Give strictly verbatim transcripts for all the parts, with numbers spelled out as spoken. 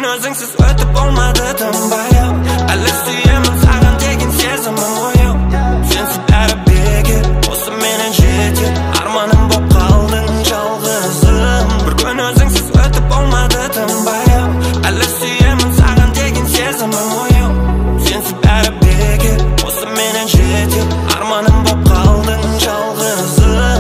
kun özüңсіз өтіп болмады тынбай әлі сүйемін саған деген сезімім ояу сенсіз бәрі бекер осы менен жетер арманым боп қалдың жалғызым бір күн өзіңсіз өтіп болмады тынбай әлі сүйемін саған деген сезімім ояу сенсіз бәрі бекер осы менен жетер арманым боп қалдың жалғызым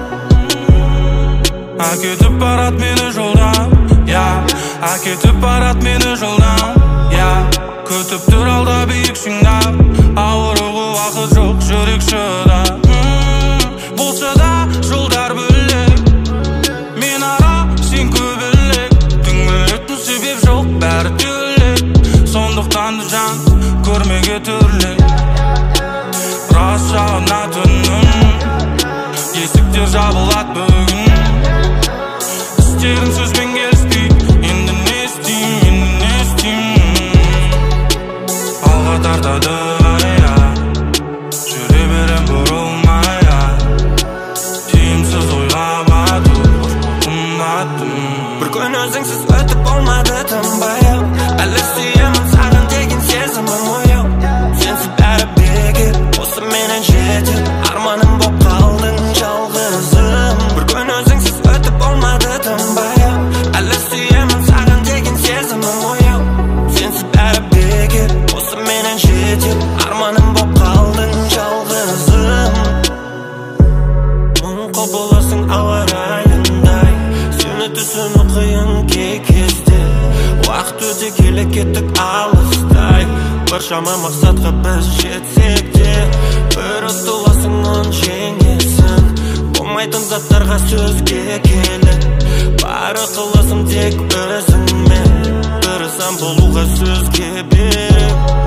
әкетіп барат мені жолдан әкетіп барат мені жолдан күтіп тұр алда биік шыңдап ауыруға уақыт жоқ жүрек шыдап болса да жолдар бөлек мен ара сен көбелек түңілетін себеп жоқ бәрі төлек сондықтан да жан көрмеге түрлек рас жағынатыным есіктер жабылады бүгін істерім сөзбен келіспей енді не істеймін енді не істеймін алға тартады жүре берем бұрылмай тиімсіз ойға батып қымбаттым бір күн өзіңсіз өтіп болмады тынбай әлі сүйемін саған деген сезімім ояу сенсіз бәрі бекер осы менен жетер арманым боп қалдың жалғызым бір күн өзіңсіз өтіп болмады тынбай әлі сүйемін саған деген сезімім ояу сенсіз бәрі бекер осы менен жетер арманым боп қалдың жалғызым мұң құбыласың ауа райындай сені түсіну қиын кей кезде уақыт өте келе кеттік алыстай біршама мақсатқа біз жетсек те бір ұтыласың оны жеңесің болмайтын заттарға сөзге келіп бар ықыласым тек өзіңмен тырысам болуға сөзге беріп